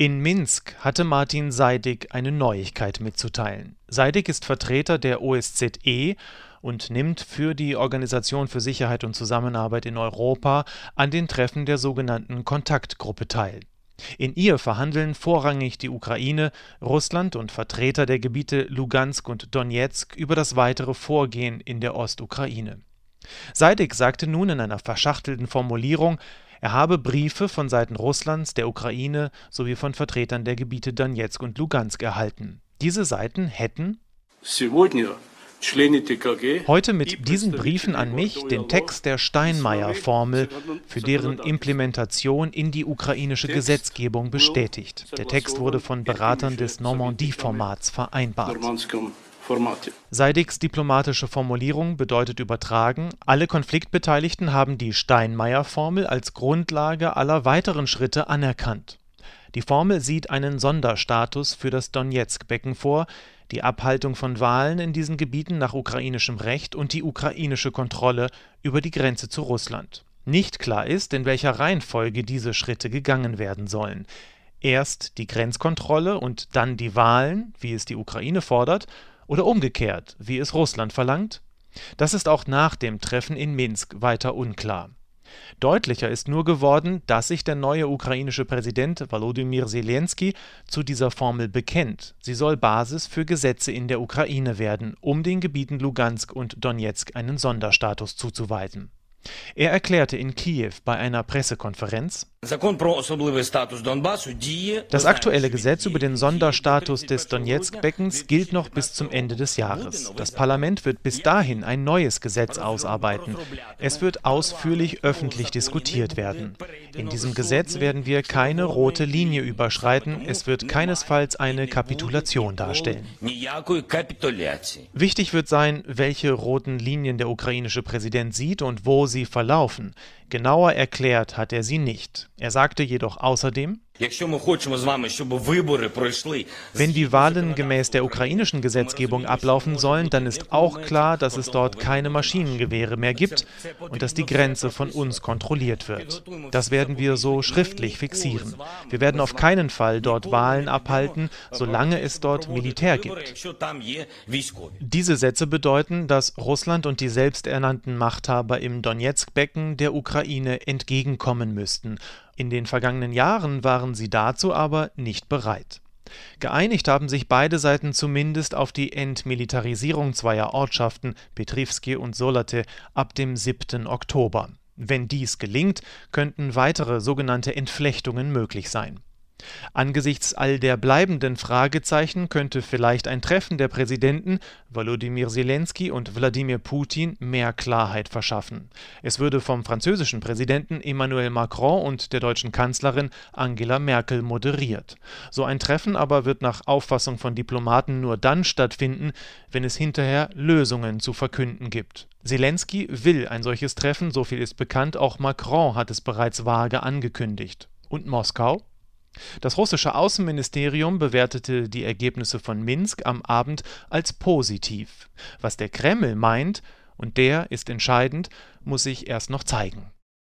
In Minsk hatte Martin Seidik eine Neuigkeit mitzuteilen. Seidik ist Vertreter der OSZE und nimmt für die Organisation für Sicherheit und Zusammenarbeit in Europa an den Treffen der sogenannten Kontaktgruppe teil. In ihr verhandeln vorrangig die Ukraine, Russland und Vertreter der Gebiete Lugansk und Donezk über das weitere Vorgehen in der Ostukraine. Seidik sagte nun in einer verschachtelten Formulierung, er habe Briefe von Seiten Russlands, der Ukraine sowie von Vertretern der Gebiete Donezk und Lugansk erhalten. Diese Seiten hätten heute mit diesen Briefen an mich den Text der Steinmeier-Formel für deren Implementation in die ukrainische Gesetzgebung bestätigt. Der Text wurde von Beratern des Normandie-Formats vereinbart. Seidiks diplomatische Formulierung bedeutet übertragen, alle Konfliktbeteiligten haben die Steinmeier-Formel als Grundlage aller weiteren Schritte anerkannt. Die Formel sieht einen Sonderstatus für das Donezk-Becken vor, die Abhaltung von Wahlen in diesen Gebieten nach ukrainischem Recht und die ukrainische Kontrolle über die Grenze zu Russland. Nicht klar ist, in welcher Reihenfolge diese Schritte gegangen werden sollen. Erst die Grenzkontrolle und dann die Wahlen, wie es die Ukraine fordert, oder umgekehrt, wie es Russland verlangt? Das ist auch nach dem Treffen in Minsk weiter unklar. Deutlicher ist nur geworden, dass sich der neue ukrainische Präsident Volodymyr Selenskyj zu dieser Formel bekennt. Sie soll Basis für Gesetze in der Ukraine werden, um den Gebieten Lugansk und Donezk einen Sonderstatus zuzuweisen. Er erklärte in Kiew bei einer Pressekonferenz: Das aktuelle Gesetz über den Sonderstatus des Donezk-Beckens gilt noch bis zum Ende des Jahres. Das Parlament wird bis dahin ein neues Gesetz ausarbeiten. Es wird ausführlich öffentlich diskutiert werden. In diesem Gesetz werden wir keine rote Linie überschreiten. Es wird keinesfalls eine Kapitulation darstellen. Wichtig wird sein, welche roten Linien der ukrainische Präsident sieht und wo sie verlaufen. Genauer erklärt hat er sie nicht. Er sagte jedoch außerdem: Wenn die Wahlen gemäß der ukrainischen Gesetzgebung ablaufen sollen, dann ist auch klar, dass es dort keine Maschinengewehre mehr gibt und dass die Grenze von uns kontrolliert wird. Das werden wir so schriftlich fixieren. Wir werden auf keinen Fall dort Wahlen abhalten, solange es dort Militär gibt. Diese Sätze bedeuten, dass Russland und die selbsternannten Machthaber im Donezk-Becken der Ukraine entgegenkommen müssten. In den vergangenen Jahren waren sie dazu aber nicht bereit. Geeinigt haben sich beide Seiten zumindest auf die Entmilitarisierung zweier Ortschaften, Petrivski und Solate, ab dem 7. Oktober. Wenn dies gelingt, könnten weitere sogenannte Entflechtungen möglich sein. Angesichts all der bleibenden Fragezeichen könnte vielleicht ein Treffen der Präsidenten Volodymyr Selenskyj und Wladimir Putin mehr Klarheit verschaffen. Es würde vom französischen Präsidenten Emmanuel Macron und der deutschen Kanzlerin Angela Merkel moderiert. So ein Treffen aber wird nach Auffassung von Diplomaten nur dann stattfinden, wenn es hinterher Lösungen zu verkünden gibt. Selenskyj will ein solches Treffen, so viel ist bekannt, auch Macron hat es bereits vage angekündigt. Und Moskau? Das russische Außenministerium bewertete die Ergebnisse von Minsk am Abend als positiv. Was der Kreml meint, und der ist entscheidend, muss sich erst noch zeigen.